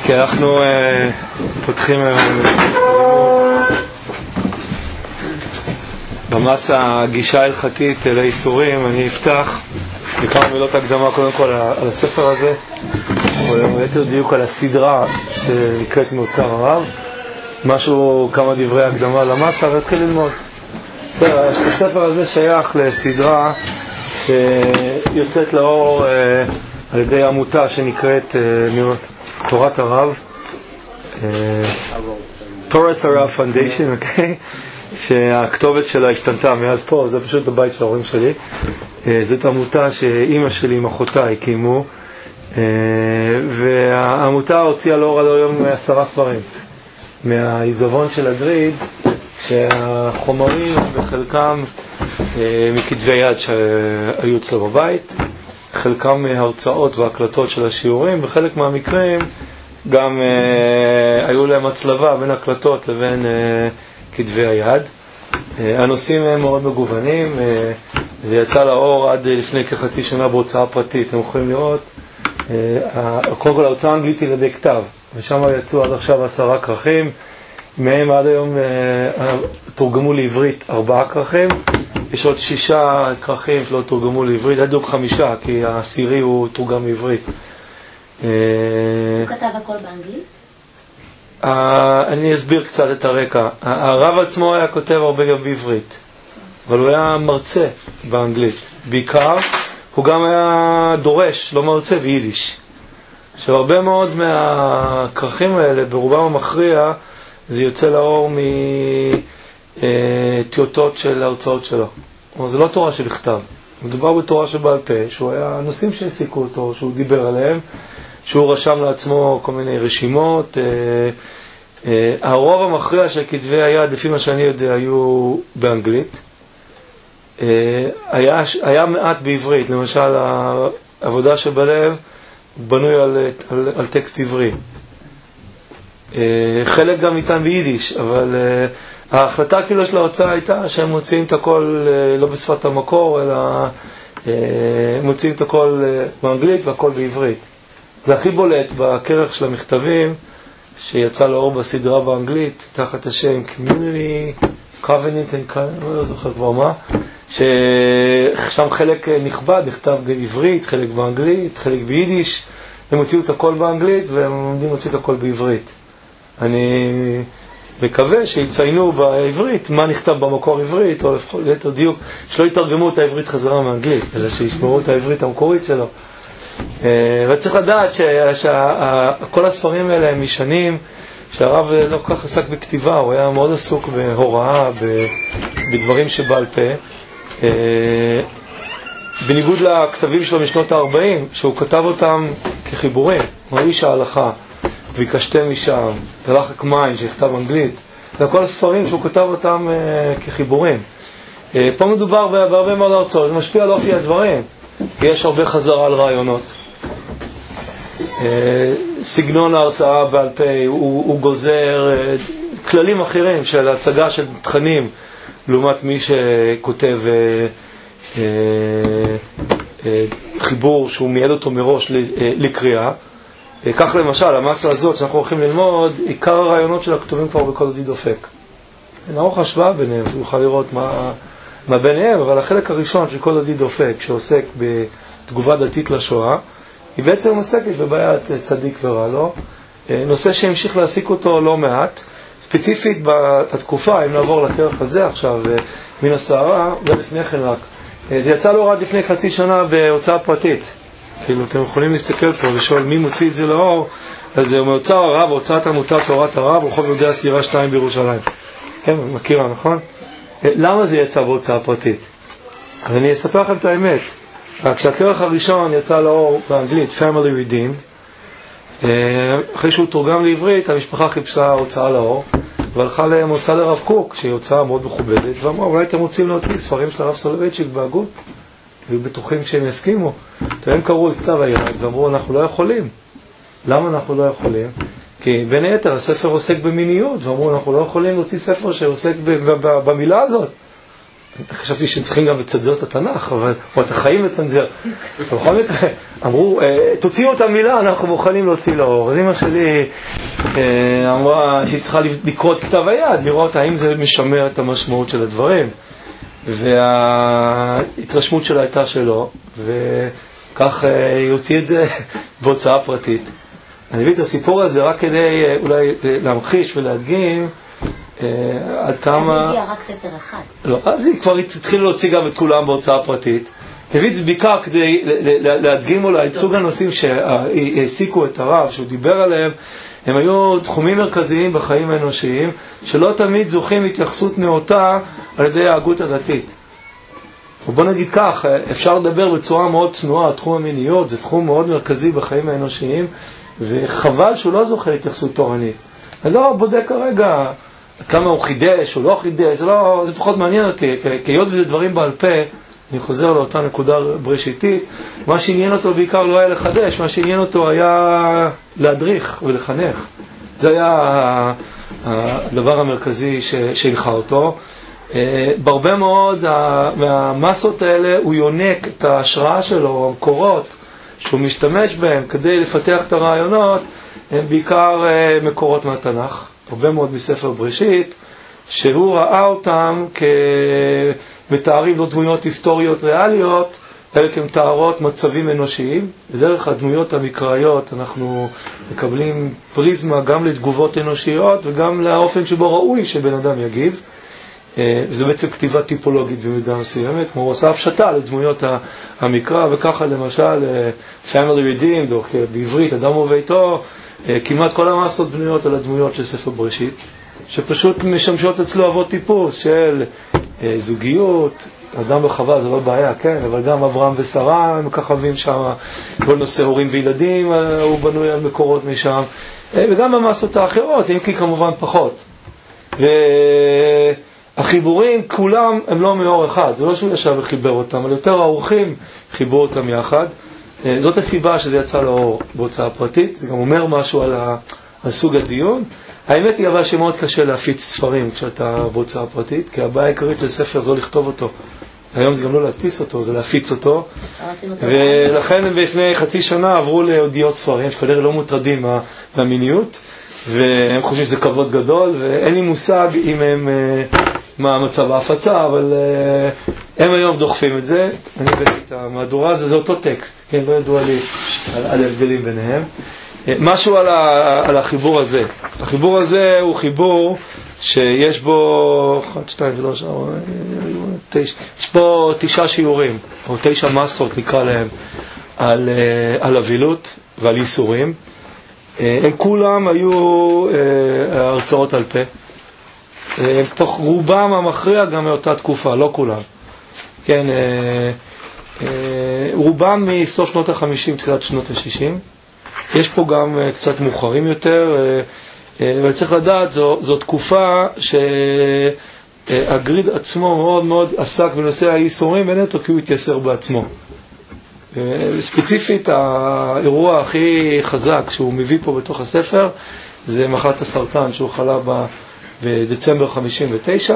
כי אנחנו פותחים במסע הגישה ההלכתית לאיסורים. אני אפתח בכמה מילות הקדמה קודם כל על הספר הזה, או יותר דיוק על הסדרה שנקראת מאוצר הרב, כמה דברי הקדמה למסע והתחיל ללמוד. הספר הזה שייך לסדרה שיוצאת לאור על ידי עמותה שנקראת תורת הרב, תורס הרב פונדיישן, אוקיי? שהכתובת שלה השתנתה מאז פה, זה פשוט הבית של ההורים שלי. זאת עמותה שאימא שלי עם אחותה הקימו, והעמותה הוציאה לאור עד היום 10 ספרים מהעיזבון של הדריד, שהחומרים בחלקם מכתבי יד שהיו אצלו בבית, חלקם מהרצאות והקלטות של השיעורים, וחלק מהמקרים גם היו להם הצלבה בין הקלטות לבין כתבי היד. הנושאים הם מאוד מגוונים. זה יצא לאור עד לפני כחצי שנה בהוצאה פרטית. אתם יכולים לראות, קודם כל ההוצאה האנגלית היא לידי כתב, ושם יצאו עד עכשיו 10 כרכים, מהם עד היום תורגמו לעברית 4 כרכים, יש עוד 6 כרכים שלא תורגמו לעברית, עד היום 5, כי העשירי הוא תורגם לעברית. הוא כתב הכל באנגלית? אני אסביר קצת את הרקע. הרב עצמו היה כותב הרבה גם בעברית, אבל הוא היה מרצה באנגלית. בעיקר הוא גם היה דורש, לא מרצה, ביידיש. עכשיו הרבה מאוד מהכרכים האלה, ברובם המכריע, זה יוצא לאור מטיוטות של הרצאות שלו. אבל זה לא תורה שבכתב. מדובר בתורה שבעל פה, שהוא היה נושאים שהעסיקו אותו, שהוא דיבר עליהם, שהוא רשם לעצמו כל מיני רשימות. הרוב המכריע של כתבי היד, לפי מה שאני יודע, היו באנגלית. היה מעט בעברית, למשל העבודה שבלב בנוי על טקסט עברי. חלק גם ניתן ביידיש, אבל ההחלטה כאילו של ההוצאה הייתה שהם מוציאים את הכל לא בשפת המקור, אלא מוציאים את הכל באנגלית והכל בעברית. זה הכי בולט בכרך של המכתבים שיצא לאור בסדרה באנגלית תחת השם Community Covenant and לא זוכר כבר מה, ששם חלק נכבד נכתב בעברית, חלק באנגלית, חלק ביידיש. הם הוציאו את הכל באנגלית והם עומדים להוציא את הכל בעברית. אני מקווה שיציינו בעברית מה נכתב במקור עברית, או ליתר דיוק שלא יתרגמו את העברית חזרה מאנגלית, אלא שישמרו את העברית המקורית שלו. וצריך לדעת שכל הספרים האלה הם משנים, שהרב לא כל כך עסק בכתיבה, הוא היה מאוד עסוק בהוראה, בדברים שבעל פה, בניגוד לכתבים שלו משנות ה-40, שהוא כתב אותם כחיבורים. הוא איש ההלכה, ויקשתם משם, תלחק מים שנכתב אנגלית, וכל הספרים שהוא כתב אותם כחיבורים. פה מדובר בהרבה מאוד הרצאות, זה משפיע על אופי הדברים, כי יש הרבה חזרה על רעיונות. סגנון ההרצאה בעל פה הוא גוזר כללים אחרים של הצגה של תכנים, לעומת מי שכותב חיבור שהוא מייעד אותו מראש לקריאה. כך למשל, המסה הזאת שאנחנו הולכים ללמוד, עיקר הרעיונות של הכתובים כבר בכל דתי דופק. נערוך השוואה ביניהם, יוכל לראות מה ביניהם, אבל החלק הראשון של כל דתי דופק, שעוסק בתגובה דתית לשואה, היא בעצם עוסקת בבעיית צדיק ורע לו, נושא שהמשיך להעסיק אותו לא מעט, ספציפית בתקופה, אם נעבור לכרך הזה עכשיו, מן הסערה, זה לפני כן רק. זה יצא לו רק לפני חצי שנה בהוצאה פרטית. כאילו, אתם יכולים להסתכל פה ולשאול מי מוציא את זה לאור, אז זה מאוצר הרב, הוצאת עמותת תורת הרב, רחוב יהודי הסירה 2 בירושלים. כן, מכירה, נכון? למה זה יצא בהוצאה פרטית? אז אני אספר לכם את האמת. רק שהכרך הראשון יצא לאור באנגלית, Family Redeemed, אחרי שהוא תורגם לעברית, המשפחה חיפשה הוצאה לאור, והלכה למוסד הרב קוק, שהיא הוצאה מאוד מכובדת, ואמרה, אולי אתם רוצים להוציא ספרים של הרב סולובייצ'יק בהגות? היו בטוחים שהם יסכימו. הם קראו את כתב היד ואמרו, אנחנו לא יכולים. למה אנחנו לא יכולים? כי בין היתר הספר עוסק במיניות, ואמרו, אנחנו לא יכולים להוציא ספר שעוסק במילה הזאת. חשבתי שצריכים גם לצנזר את התנ"ך, או את החיים לצנזר. בכל מקרה, אמרו, תוציאו את המילה, אנחנו מוכנים להוציא לאור. אז אמא שלי אמרה שהיא צריכה לקרוא את כתב היד, לראות האם זה משמר את המשמעות של הדברים. וההתרשמות שלה הייתה שלא, וכך היא הוציא את זה בהוצאה פרטית. אני מביא את הסיפור הזה רק כדי אולי להמחיש ולהדגים עד כמה... אז היא הביאה רק ספר אחד. לא, אז היא כבר התחילה להוציא גם את כולם בהוצאה פרטית. הביא את זה בעיקר כדי להדגים אולי את סוג הנושאים שהעסיקו את הרב, שהוא דיבר עליהם. הם היו תחומים מרכזיים בחיים האנושיים, שלא תמיד זוכים התייחסות נאותה על ידי ההגות הדתית. ובוא נגיד כך, אפשר לדבר בצורה מאוד צנועה, תחום המיניות זה תחום מאוד מרכזי בחיים האנושיים, וחבל שהוא לא זוכה להתייחסות תורנית. אני לא בודק כרגע כמה הוא חידש או לא חידש, זה פחות מעניין אותי, כי היות וזה דברים בעל פה, אני חוזר לאותה נקודה בראשיתית, מה שעניין אותו בעיקר לא היה לחדש, מה שעניין אותו היה להדריך ולחנך. זה היה הדבר המרכזי שהנחה אותו. בהרבה מאוד מהמסות האלה הוא יונק את ההשראה שלו, המקורות שהוא משתמש בהם כדי לפתח את הרעיונות, הם בעיקר מקורות מהתנ"ך, הרבה מאוד מספר בראשית, שהוא ראה אותם כמתארים לא דמויות היסטוריות ריאליות, אלא כמתארות מצבים אנושיים. בדרך הדמויות המקראיות אנחנו מקבלים פריזמה גם לתגובות אנושיות וגם לאופן שבו ראוי שבן אדם יגיב. וזה בעצם כתיבה טיפולוגית במידה מסוימת, כמו הוא עושה הפשטה לדמויות המקרא, וככה למשל Family Redeemed, או בעברית אדם וביתו, כמעט כל המסות בנויות על הדמויות של ספר בראשית, שפשוט משמשות אצלו אבות טיפוס של זוגיות, אדם וחווה זה לא בעיה, כן, אבל גם אברהם ושרה הם מככבים שם, כל נושא הורים וילדים הוא בנוי על מקורות משם, וגם במסות האחרות, אם כי כמובן פחות. החיבורים כולם הם לא מאור אחד, זה לא שהוא ישב וחיבר אותם, אבל יותר האורחים חיברו אותם יחד. זאת הסיבה שזה יצא לאור בהוצאה פרטית, זה גם אומר משהו על סוג הדיון. האמת היא אבל שמאוד קשה להפיץ ספרים כשאתה בהוצאה פרטית, כי הבעיה העיקרית לספר זה לא לכתוב אותו. היום זה גם לא להדפיס אותו, זה להפיץ אותו. ולכן לפני חצי שנה עברו להודיעות ספרים, שכנראה לא מוטרדים מהמיניות, והם חושבים שזה כבוד גדול, ואין לי מושג אם הם מה מצב ההפצה, אבל הם היום דוחפים את זה. אני הבאתי את המהדורה, זה אותו טקסט, כן, לא ידוע לי על ההבדלים ביניהם. משהו על החיבור הזה. החיבור הזה הוא חיבור שיש בו 1, 2, 3, 4, 9, יש פה 9 שיעורים, או 9 מסות נקרא להם, על אבילות ועל ייסורים. הם כולם היו הרצאות על פה. רובם המכריע גם מאותה תקופה, לא כולם. כן, רובם מסוף שנות ה-50, תחילת שנות ה-60. יש פה גם קצת מאוחרים יותר, וצריך לדעת, זו תקופה שהגריד עצמו מאוד מאוד עסק בנושא הייסורים, ונטו כי הוא התייסר בעצמו. ספציפית, האירוע הכי חזק שהוא מביא פה בתוך הספר, זה מחלת הסרטן שהוא חלה בדצמבר 59.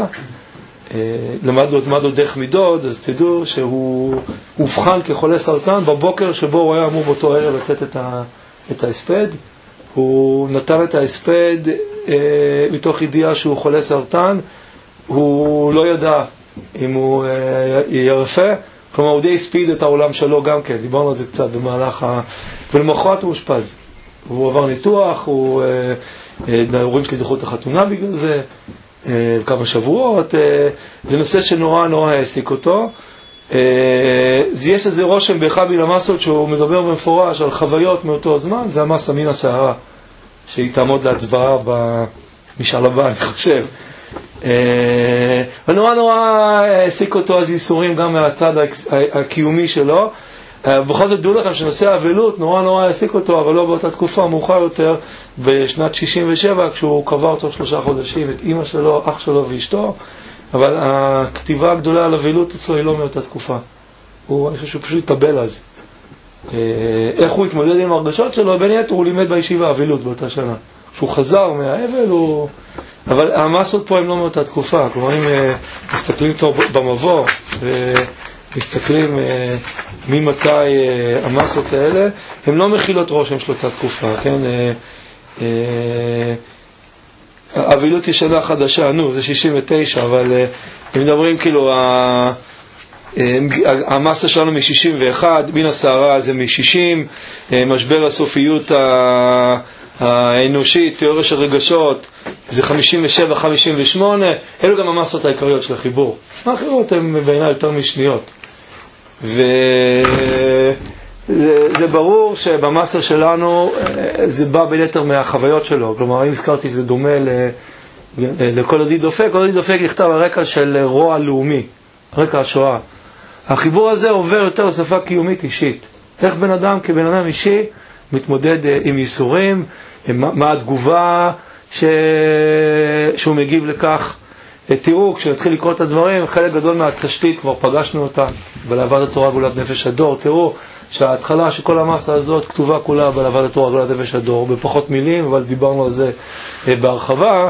למדנו דרך מידוד, אז תדעו שהוא הובחן כחולה סרטן בבוקר שבו הוא היה אמור באותו ערב לתת את ההספד. הוא נתן את ההספד מתוך ידיעה שהוא חולה סרטן, הוא לא ידע אם הוא ירפא, כלומר הוא די הספיד את העולם שלו גם כן, דיברנו על זה קצת במהלך ולמחרת הוא אושפז, הוא עבר ניתוח, ההורים שלי דחו את החתונה בגלל זה, כמה שבועות, זה נושא שנורא נורא העסיק אותו. יש לזה רושם באחד מן המסות שהוא מדבר במפורש על חוויות מאותו זמן, זה המסה מן הסערה שהיא תעמוד להצבעה במשאל הבא, אני חושב. ונורא נורא העסיק אותו אז ייסורים גם מהצד הקיומי שלו. בכל זאת דעו לכם שנושא האבלות נורא נורא העסיק אותו, אבל לא באותה תקופה, מאוחר יותר בשנת 67, כשהוא קבר תוך 3 חודשים את אמא שלו, אח שלו ואשתו. אבל הכתיבה הגדולה על אבלות אצלו היא לא מאותה תקופה. אני חושב שהוא פשוט התאבל אז. איך הוא התמודד עם הרגשות שלו? בין יתר הוא לימד בישיבה אבלות באותה שנה. כשהוא חזר מהאבל, אבל המסות פה הם לא מאותה תקופה, כלומר אם מסתכלים טוב במבוא ומסתכלים ממתי המסות האלה, הן לא מכילות רושם של אותה תקופה, כן? אבילות ישנה חדשה, זה 69, אבל אם מדברים כאילו המסה שלנו מ-61, מן הסערה זה מ-60, משבר הסופיות האנושית, תיאוריה של רגשות, זה 57, 58, אלו גם המסות העיקריות של החיבור. האחרות הן בעיניי יותר משניות. וזה ברור שבמסה שלנו זה בא בין יתר מהחוויות שלו. כלומר, אם הזכרתי שזה דומה לכל עדי דופק, כל עדי דופק נכתב על רקע של רוע לאומי, רקע השואה. החיבור הזה עובר יותר לשפה קיומית אישית. איך בן אדם כבן אדם אישי מתמודד עם ייסורים, מה התגובה שהוא מגיב לכך. תראו, כשנתחיל לקרוא את הדברים, חלק גדול מהתשתית כבר פגשנו אותה בלהבת התורה גאולת נפש הדור. תראו שההתחלה שכל המסה הזאת כתובה כולה בלהבת התורה גאולת נפש הדור, בפחות מילים, אבל דיברנו על זה בהרחבה,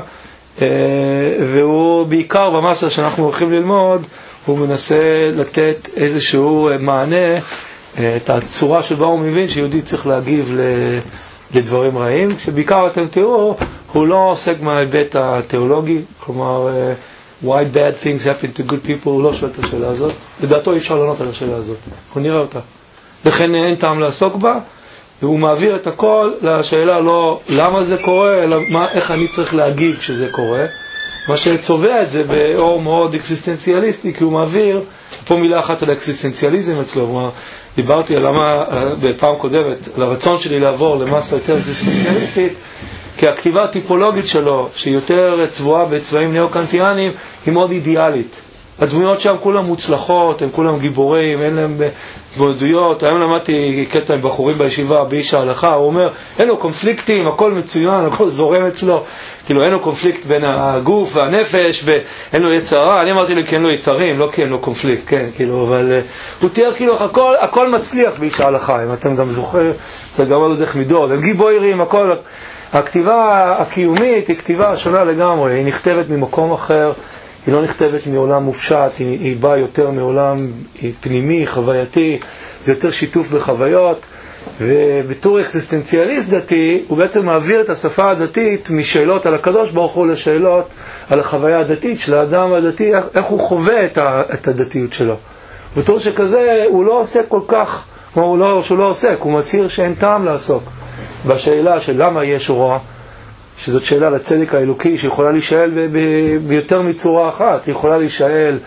והוא בעיקר במסה שאנחנו הולכים ללמוד, הוא מנסה לתת איזשהו מענה, את הצורה שבה הוא מבין שיהודי צריך להגיב לדברים רעים, שבעיקר אתם תראו, הוא לא עוסק מההיבט התיאולוגי, כלומר, why bad things happen to good people, הוא לא שואל את השאלה הזאת, לדעתו אי אפשר לענות על השאלה הזאת, אנחנו נראה אותה. לכן אין טעם לעסוק בה, והוא מעביר את הכל לשאלה לא למה זה קורה, אלא איך אני צריך להגיב כשזה קורה, מה שצובע את זה באור מאוד אקסיסטנציאליסטי, כי הוא מעביר, פה מילה אחת על האקסיסטנציאליזם אצלו, כלומר, דיברתי על למה, בפעם קודמת, על הרצון שלי לעבור למסה יותר אקסיסטנציאליסטית, כי הכתיבה הטיפולוגית שלו, שהיא יותר צבועה בצבעים נאו-קנטיאניים, היא מאוד אידיאלית. הדמויות שם כולם מוצלחות, הם כולם גיבורים, אין להם התמודדויות. היום למדתי קטע עם בחורים בישיבה, באיש ההלכה, הוא אומר, אין לו קונפליקטים, הכל מצוין, הכל זורם אצלו. כאילו, אין לו קונפליקט בין הגוף והנפש, ואין לו יצרה. אני אמרתי לי, כי אין לו יצרים, לא כי אין לו קונפליקט, כן, כאילו, אבל הוא תיאר כאילו, הכל מצליח באיש ההלכה. אם אתם גם זוכר, זה גם על דרך מידות, הם גיבורים, הכל. הכתיבה הקיומית היא כתיבה שונה לגמרי, היא נכתבת ממקום אחר, היא לא נכתבת מעולם מופשט, היא באה יותר מעולם פנימי, חווייתי, זה יותר שיתוף בחוויות, ובתור אקסיסטנציאליסט דתי, הוא בעצם מעביר את השפה הדתית משאלות על הקדוש ברוך הוא לשאלות על החוויה הדתית של האדם הדתי, איך הוא חווה את הדתיות שלו. בתור שכזה, הוא לא עוסק כל כך, שהוא לא עוסק, הוא מצהיר שאין טעם לעסוק בשאלה של למה יש רוע, שזאת שאלה לצדק האלוקי שיכולה להישאל ביותר מצורה אחת. היא יכולה להישאל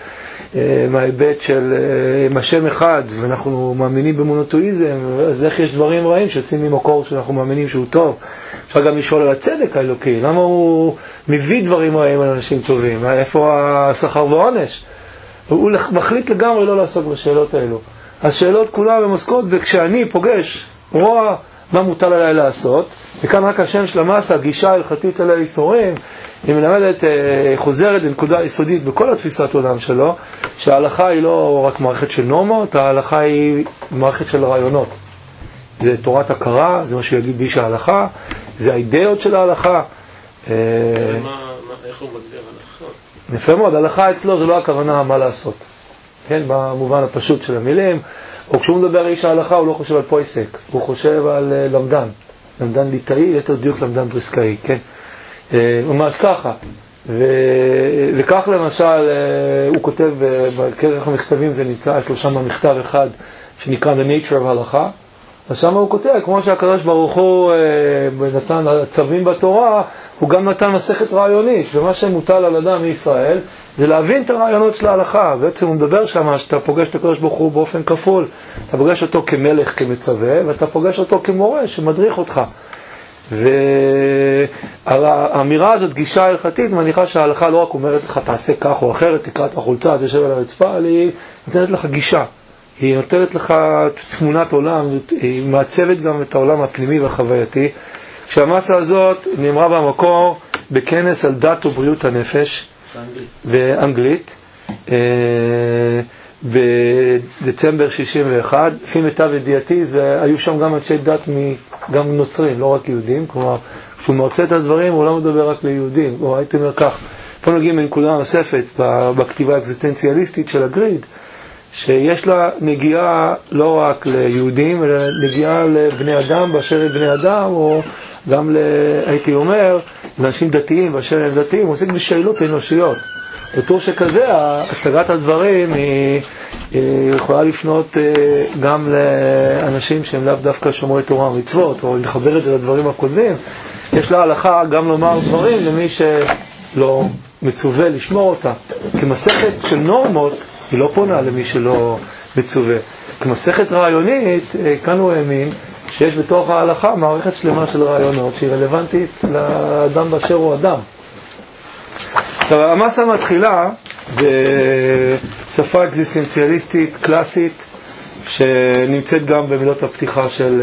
מההיבט של השם אחד, ואנחנו מאמינים במונותאיזם, אז איך יש דברים רעים שיוצאים ממקור שאנחנו מאמינים שהוא טוב? אפשר גם לשאול על הצדק האלוקי, למה הוא מביא דברים רעים על אנשים טובים? איפה השכר ועונש? הוא מחליט לגמרי לא לעסוק בשאלות האלו. השאלות כולן הן עוסקות, וכשאני פוגש רוע, מה מוטל עליי לעשות? וכאן רק השם של המסה, הגישה ההלכתית על האיסורים, היא מלמדת, חוזרת לנקודה יסודית בכל התפיסת עולם שלו, שההלכה היא לא רק מערכת של נורמות, ההלכה היא מערכת של רעיונות. זה תורת הכרה, זה מה שיגיד באיש ההלכה, זה האידאות של ההלכה. איך הוא מגדיר הלכה? יפה מאוד, ההלכה אצלו זה לא הכוונה מה לעשות. כן, במובן הפשוט של המילים, או כשהוא מדבר איש ההלכה, הוא לא חושב על פויסק, הוא חושב על למדן. למדן ליטאי, יותר דיוק למדן בריסקאי, כן? ממש ככה. וכך למשל, הוא כותב, בכרך המכתבים זה נמצא, יש לו שם מכתב אחד שנקרא The Nature of הלכה, אז שם הוא כותב, כמו שהקדוש ברוך הוא נתן צווים בתורה, הוא גם נתן מסכת רעיונית, ומה שמוטל על אדם מישראל, זה להבין את הרעיונות של ההלכה. בעצם הוא מדבר שם שאתה פוגש את הקדוש ברוך הוא באופן כפול, אתה פוגש אותו כמלך, כמצווה, ואתה פוגש אותו כמורה שמדריך אותך. והאמירה הזאת, גישה הלכתית, מניחה שההלכה לא רק אומרת לך תעשה כך או אחרת, תקרא את החולצה, תשב על הרצפה, היא נותנת לך גישה. היא נותנת לך תמונת עולם, היא מעצבת גם את העולם הפנימי והחווייתי. כשהמסה הזאת נאמרה במקור בכנס על דת ובריאות הנפש, באנגלית, בדצמבר 61, לפי מיטב ידיעתי, היו שם גם אנשי דת, גם נוצרים, לא רק יהודים, כלומר, כשהוא מרצה את הדברים, הוא לא מדבר רק ליהודים. או הייתי אומר כך, פה נגיעים מנקודה נוספת בכתיבה האקזיסטנציאליסטית של הגריד, שיש לה נגיעה לא רק ליהודים, אלא נגיעה לבני אדם באשר הם בני אדם, או גם, הייתי אומר, לאנשים דתיים באשר הם דתיים, הוא עוסק בשאלות אנושיות. בטור שכזה, הצגת הדברים היא יכולה לפנות גם לאנשים שהם לאו דווקא שומרי תורה ומצוות, או לחבר את זה לדברים הקודמים. יש לה הלכה גם לומר דברים למי שלא מצווה לשמור אותה. כמסכת של נורמות, היא לא פונה למי שלא מצווה. כמסכת רעיונית, כאן הוא האמין שיש בתוך ההלכה מערכת שלמה של רעיונות שהיא רלוונטית לאדם באשר הוא אדם. עכשיו, המסה מתחילה בשפה אקזיסטנציאליסטית קלאסית שנמצאת גם במילות הפתיחה של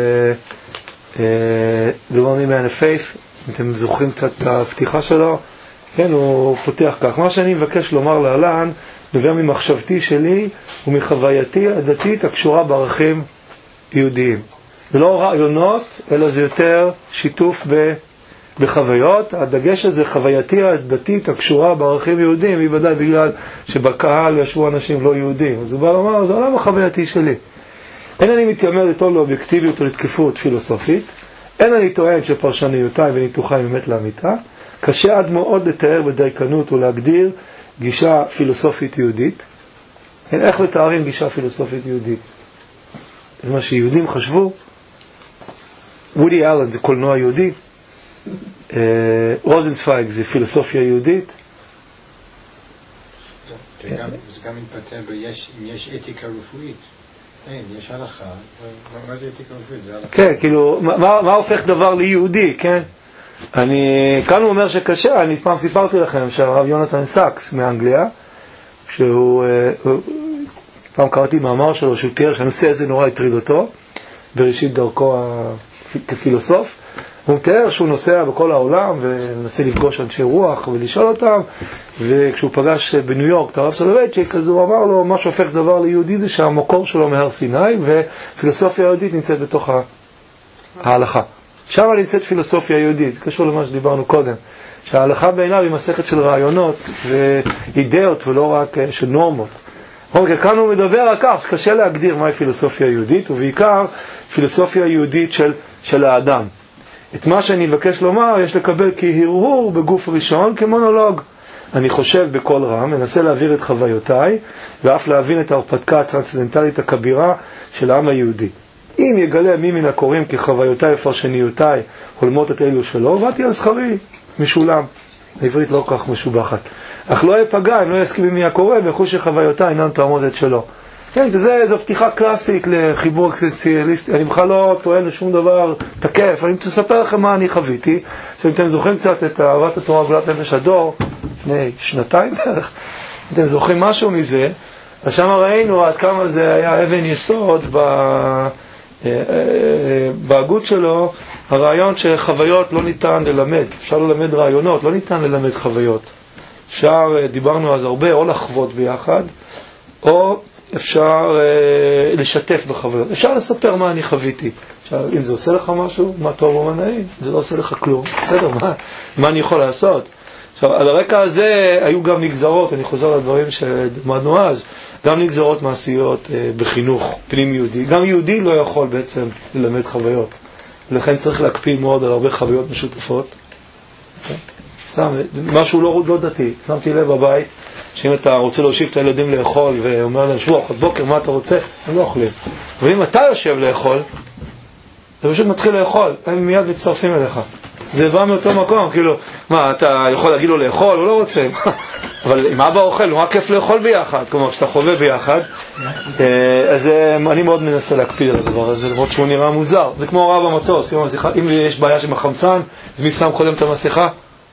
The Only Man of Faith. אם אתם זוכרים קצת את הפתיחה שלו, כן, הוא פותח כך: מה שאני מבקש לומר להלן נובע ממחשבתי שלי ומחווייתי הדתית הקשורה בערכים יהודיים. זה לא רעיונות, אלא זה יותר שיתוף בחוויות. הדגש הזה, חווייתי הדתית הקשורה בערכים יהודיים, היא ודאי בגלל שבקהל ישבו אנשים לא יהודים. אז הוא בא לומר, זה עולם החווייתי שלי. אין אני מתיימר לטעון לאובייקטיביות או לתקפות פילוסופית, אין אני טוען שפרשניותיי וניתוחי אמת לאמיתה, קשה עד מאוד לתאר בדייקנות ולהגדיר גישה פילוסופית יהודית. איך מתארים גישה פילוסופית יהודית? זה מה שיהודים חשבו. וודי אלן זה קולנוע יהודי, רוזנצוויג זה פילוסופיה יהודית. זה גם מתבטא אם יש אתיקה רפואית. אין, יש הלכה. מה זה אתיקה רפואית? זה הלכה. כן, כאילו, מה הופך דבר ליהודי, כן? כאן הוא אומר שקשה. אני פעם סיפרתי לכם שהרב יונתן סאקס מאנגליה, שהוא פעם קראתי מאמר שלו שהוא תיאר שהנושא הזה נורא הטריד אותו בראשית דרכו כפילוסוף. הוא מתאר שהוא נוסע בכל העולם ומנסה לפגוש אנשי רוח ולשאול אותם, וכשהוא פגש בניו יורק את הרב סולובייצ'יק, אז הוא אמר לו מה שהופך דבר ליהודי זה שהמקור שלו מהר סיני, ופילוסופיה יהודית נמצאת בתוך ההלכה. שם נמצאת פילוסופיה יהודית. זה קשור למה שדיברנו קודם, שההלכה בעיניו היא מסכת של רעיונות ואידאות ולא רק של נורמות. כאן הוא מדבר על כך שקשה להגדיר מהי פילוסופיה יהודית, ובעיקר פילוסופיה יהודית של האדם. את מה שאני מבקש לומר יש לקבל כהרהור בגוף ראשון, כמונולוג. אני חושב בקול רם, מנסה להעביר את חוויותיי ואף להבין את ההרפתקה הטרנסצנדנטלית הכבירה של העם היהודי. אם יגלה מי מן הקוראים כחוויותיי ופרשניותיי הולמות את אלו שלו, באתי על שכרי משולם. העברית לא כך משובחת. אך לא יפגע אם לא יסכים עם מי הקורא, ויחוש שחוויותיי אינן תואמות את שלו. כן, זו פתיחה קלאסית לחיבור אקזיסטנציאליסטי. אני בכלל לא טוען לשום דבר תקף. אני רוצה לספר לכם מה אני חוויתי. שאם אתם זוכרים קצת את אהבת התורה וגאולת נפש הדור, לפני שנתיים בערך, אתם זוכרים משהו מזה, אז שם ראינו עד כמה זה היה אבן יסוד בהגות שלו, הרעיון שחוויות לא ניתן ללמד. אפשר ללמד רעיונות, לא ניתן ללמד חוויות. אפשר, דיברנו אז הרבה, או לחוות ביחד, או אפשר לשתף בחוויות. אפשר לספר מה אני חוויתי. אם זה עושה לך משהו, מה טוב או מה נעים, זה לא עושה לך כלום. בסדר, מה אני יכול לעשות? עכשיו, על הרקע הזה היו גם נגזרות, אני חוזר לדברים שלמדנו אז, גם נגזרות מעשיות בחינוך פנים יהודי. גם יהודי לא יכול בעצם ללמד חוויות. ולכן צריך להקפיד מאוד על הרבה חוויות משותפות. סתם, משהו לא דתי. שמתי לב בבית, שאם אתה רוצה להושיב את הילדים לאכול ואומר להם, שבוע, אחות בוקר, מה אתה רוצה? הם לא אוכלים. אבל אם אתה יושב לאכול, אתה פשוט מתחיל לאכול, הם מיד מצטרפים אליך. זה בא מאותו מקום, כאילו, מה, אתה יכול להגיד לו לאכול? הוא לא רוצה. אבל אם אבא אוכל, הוא רק כיף לאכול ביחד, כלומר, כשאתה חווה ביחד. אז אני מאוד מנסה להקפיד על הדבר הזה, למרות שהוא נראה מוזר. זה כמו רב המטוס, אם יש בעיה עם החמצן, מי שם קודם את המסכה?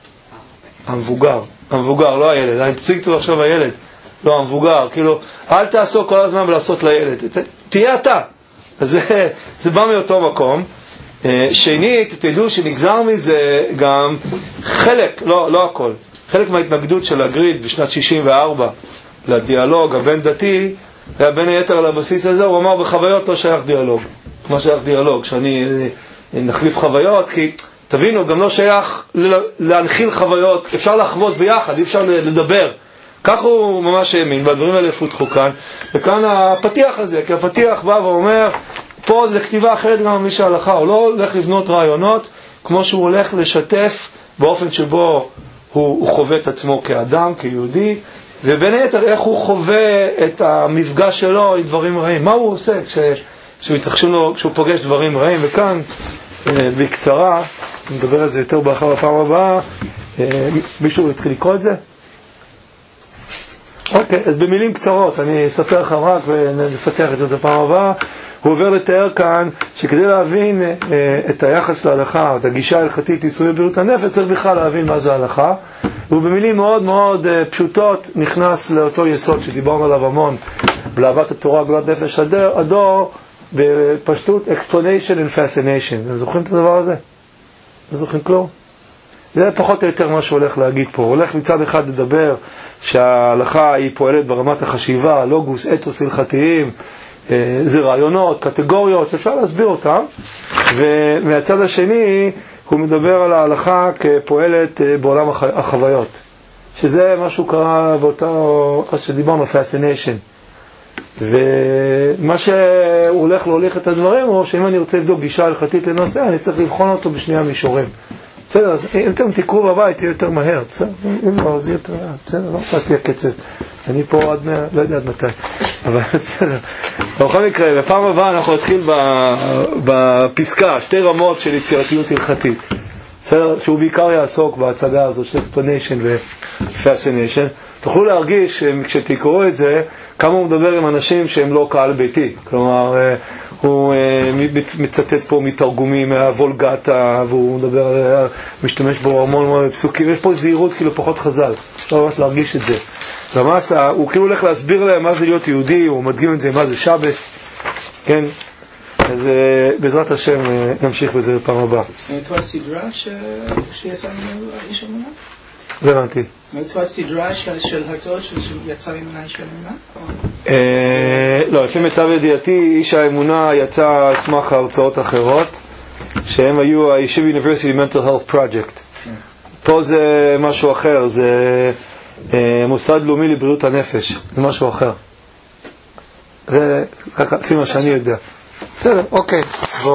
המבוגר, לא הילד. אני תציג אותו עכשיו הילד, לא המבוגר. כאילו, אל תעסוק כל הזמן בלעשות לילד. תהיה אתה. אז זה בא מאותו מקום. שנית, תדעו שנגזר מזה גם חלק, לא הכל, חלק מההתנגדות של הגריד בשנת 64 לדיאלוג הבין דתי, היה בין היתר על הבסיס הזה, הוא אמר בחוויות לא שייך דיאלוג. מה שייך דיאלוג? שאני נחליף חוויות, כי תבינו, גם לא שייך להנחיל חוויות, אפשר לחוות ביחד, אי אפשר לדבר. כך הוא ממש האמין, והדברים האלה יפותחו כאן. וכאן הפתיח הזה, כי הפתיח בא ואומר, פה זה כתיבה אחרת גם ממי שההלכה, הוא לא הולך לבנות רעיונות, כמו שהוא הולך לשתף באופן שבו הוא חווה את עצמו כאדם, כיהודי, ובין היתר איך הוא חווה את המפגש שלו עם דברים רעים. מה הוא עושה כשמתרחשים לו, כשהוא פוגש דברים רעים? וכאן, בקצרה, נדבר על זה יותר באחר הפעם הבאה. מישהו התחיל לקרוא את זה? אוקיי, אז במילים קצרות, אני אספר לך רק ונפתח את זה בפעם הבאה. הוא עובר לתאר כאן שכדי להבין את היחס להלכה, את הגישה ההלכתית לאיסורי בריאות הנפש, צריך בכלל להבין מה זה ההלכה. והוא במילים מאוד מאוד פשוטות נכנס לאותו יסוד שדיברנו עליו המון, בלהבת התורה, גאולת נפש הדור, בפשטות explanation and fascination. אתם זוכרים את הדבר הזה? לא זוכרים כלום? זה פחות או יותר מה שהוא הולך להגיד פה. הוא הולך מצד אחד לדבר שההלכה היא פועלת ברמת החשיבה, לוגוס, אתוס הלכתיים, זה רעיונות, קטגוריות, שאפשר להסביר אותם. ומהצד השני הוא מדבר על ההלכה כפועלת בעולם החוויות, שזה משהו קרה באותו שדיברנו, fascination. ומה שהוא הולך להוליך את הדברים הוא שאם אני רוצה לבדוק גישה הלכתית לנושא, אני צריך לבחון אותו בשני המישורים. בסדר, אז אם אתם תקראו בבית תהיה יותר מהר, בסדר, אם לא, זה יותר מהר, בסדר, לא תהיה קצב, אני פה עד לא יודע עד מתי, אבל בסדר. בכל מקרה, בפעם הבאה אנחנו נתחיל בפסקה, שתי רמות של יצירתיות הלכתית, בסדר, שהוא בעיקר יעסוק בהצגה הזאת של explanation ו-fascination. תוכלו להרגיש כשתקראו את זה, כמה הוא מדבר עם אנשים שהם לא קהל ביתי, כלומר, הוא מצטט פה מתרגומים מהוולגטה, והוא מדבר, משתמש בו המון פסוקים, יש פה זהירות כאילו פחות חז"ל, אפשר ממש להרגיש את זה. למעשה, הוא כאילו הולך להסביר להם מה זה להיות יהודי, הוא מדגים את זה, מה זה שבס, כן? אז בעזרת השם נמשיך בזה בפעם הבאה. מאותו הסדרה שיצא ממנו איש אמונה? לא הבנתי. מאותו הסדרה של הרצאות שיצא ממנה איש אמונה? לא, לפי מיטב ידיעתי, איש האמונה יצא על סמך הרצאות אחרות, שהם היו ה-Yeshiva University Mental Health Project. פה זה משהו אחר, זה מוסד לאומי לבריאות הנפש, זה משהו אחר. זה לפי מה שאני יודע. בסדר, אוקיי.